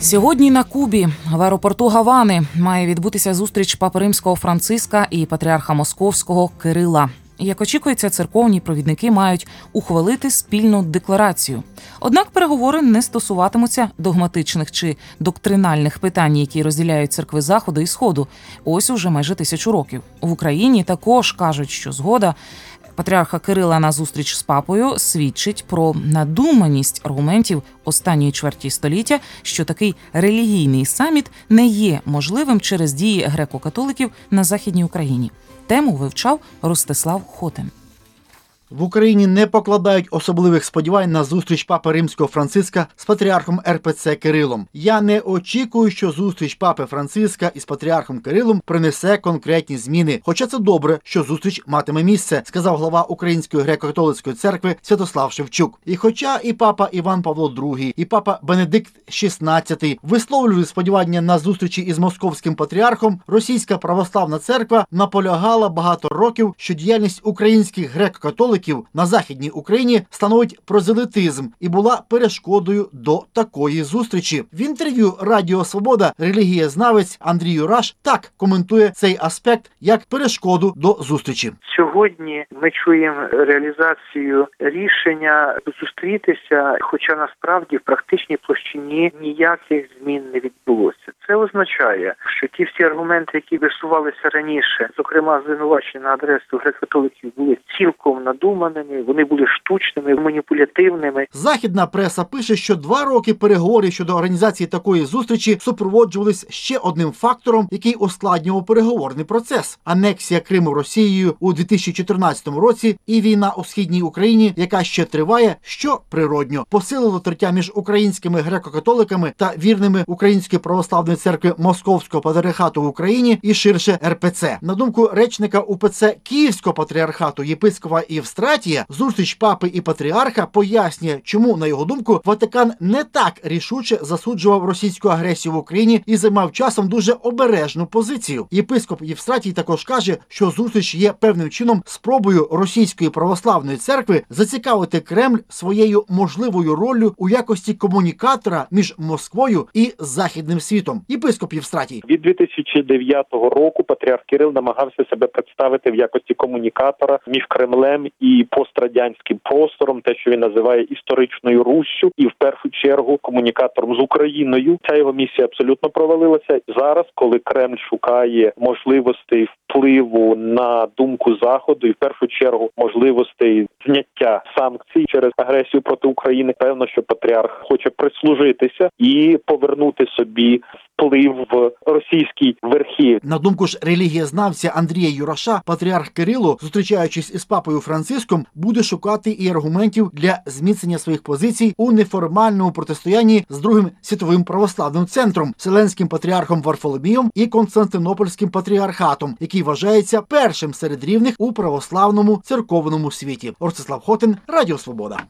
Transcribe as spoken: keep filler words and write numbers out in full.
Сьогодні на Кубі, в аеропорту Гавани, має відбутися зустріч папи Римського Франциска і патріарха Московського Кирила. Як очікується, церковні провідники мають ухвалити спільну декларацію. Однак переговори не стосуватимуться догматичних чи доктринальних питань, які розділяють церкви Заходу і Сходу. Ось уже майже тисячу років. В Україні також кажуть, що згода патріарха Кирила на зустріч з папою свідчить про надуманість аргументів останньої чверті століття, що такий релігійний саміт не є можливим через дії греко-католиків на Західній Україні. Тему вивчав Ростислав Хотин. В Україні не покладають особливих сподівань на зустріч папи Римського Франциска з патріархом ер пе це Кирилом. Я не очікую, що зустріч папи Франциска із патріархом Кирилом принесе конкретні зміни. Хоча це добре, що зустріч матиме місце, сказав глава Української греко-католицької церкви Святослав Шевчук. І хоча і папа Іван Павло другий, і папа Бенедикт шістнадцятий висловлювали сподівання на зустрічі із московським патріархом, Російська православна церква наполягала багато років, що діяльність українських греко-католиків на Західній Україні становить прозелітизм і була перешкодою до такої зустрічі. В інтерв'ю Радіо Свобода релігієзнавець Андрій Юраш так коментує цей аспект як перешкоду до зустрічі. Сьогодні ми чуємо реалізацію рішення зустрітися, хоча насправді в практичній площині ніяких змін не відбулося. Це означає, що ті всі аргументи, які висувалися раніше, зокрема звинувачення на адресу греко-католиків, були цілком надуманими, вони були штучними, маніпулятивними. Західна преса пише, що два роки переговорів щодо організації такої зустрічі супроводжувались ще одним фактором, який ускладнював переговорний процес – анексія Криму Росією у дві тисячі чотирнадцятому році і війна у Східній Україні, яка ще триває, що природньо посилило тертя між українськими греко-католиками та вірними Української православної церкви Московського патріархату в Україні і ширше ер пе це. На думку речника у пе це Київського патріархату єпископа Євстратія, зустріч папи і патріарха пояснює, чому, на його думку, Ватикан не так рішуче засуджував російську агресію в Україні і займав часом дуже обережну позицію. Єпископ Євстратій також каже, що зустріч є певним чином спробою Російської православної церкви зацікавити Кремль своєю можливою роллю у якості комунікатора між Москвою і Західним світом. Єпископ Євстратій. Від дві тисячі дев'ятого року патріарх Кирил намагався себе представити в якості комунікатора між Кремлем і пострадянським простором, те, що він називає історичною Руссю, і в першу чергу комунікатором з Україною. Ця його місія абсолютно провалилася. Зараз, коли Кремль шукає можливостей впливу на думку Заходу і в першу чергу можливостей зняття санкцій через агресію проти України, певно, що патріарх хоче прислужитися і повернути собі вплив в російській верхівці. На думку ж релігієзнавця Андрія Юраша, патріарх Кирило, зустрічаючись із папою Франциском, буде шукати і аргументів для зміцнення своїх позицій у неформальному протистоянні з Другим світовим православним центром, Вселенським патріархом Варфоломієм і Константинопольським патріархатом, який вважається першим серед рівних у православному церковному світі. Ростислав Хотин, Радіо Свобода.